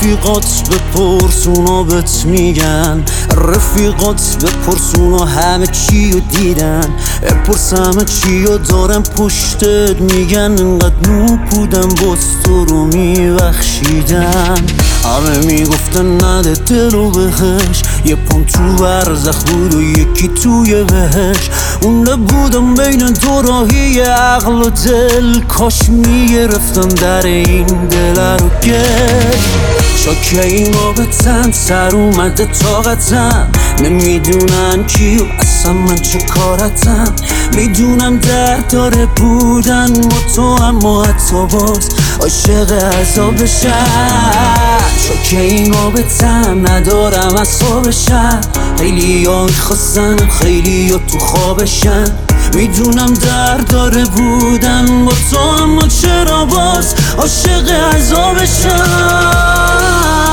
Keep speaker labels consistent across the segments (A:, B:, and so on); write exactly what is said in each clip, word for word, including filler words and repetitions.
A: رفیقات بپرس اونا بهت میگن، رفیقات بپرس اونا همه چی رو دیدن، بپرس همه چی رو دارن پشتت میگن، انقدر نو بودن باز تو رو میبخشیدن. همه میگفتن نده دلو بهش، یه پام تو برزخ بود و یکی توی بهش. اونده بودم بین دو راهی عقل و دل، کاش میگرفتم در این دل رو گل. شاکه این آبتن سر اومده طاقتم، نمیدونن کی و اصلا من چه کارتم. میدونم درد داره بودن با تو، اما حتی باز عاشق عذابشم. شاکه این آبتن ندارم اصابشم، خیلی ها میخواستن خیلی ها تو خوابشن. میدونم درد داره بودن با تو، اما چرا باز عاشق عذابشم.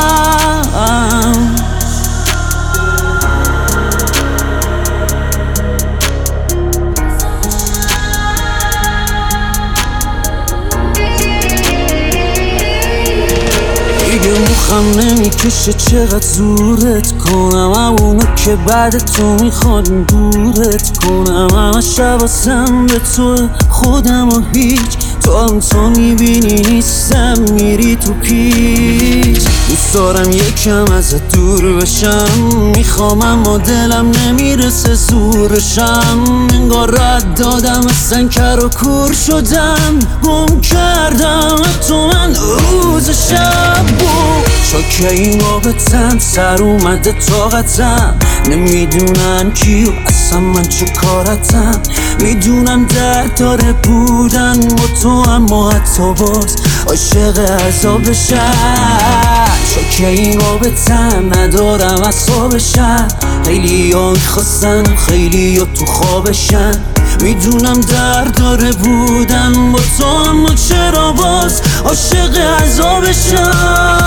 A: دیگه مخم نمیکشه چقدر زورت کنم، اونو که بعد تو میخواد دورت کنم. همه شباسم به تو خودم و هیچ، تو هم تو میبینی نیستم میری تو پیچ. دوست دارم یکم ازت دور بشم، میخوام اما دلم نمیرسه زورشم. انگار رد دادم اصلا کر و کور شدم، گم کردم تو من روز شب بود. شاکه این آبتن سر اومده طاقتم، نمیدونن کی و اصلا من چه کارتم. میدونم درد داره بودن با تو، اما حتی باز عاشق عذابشم. شاکه این آبتن ندارم اصابشم، خیلی ها میخواستن خیلی ها تو خوابشن. میدونم درد داره بودن با تو، اما چرا باز عاشق عذابشم.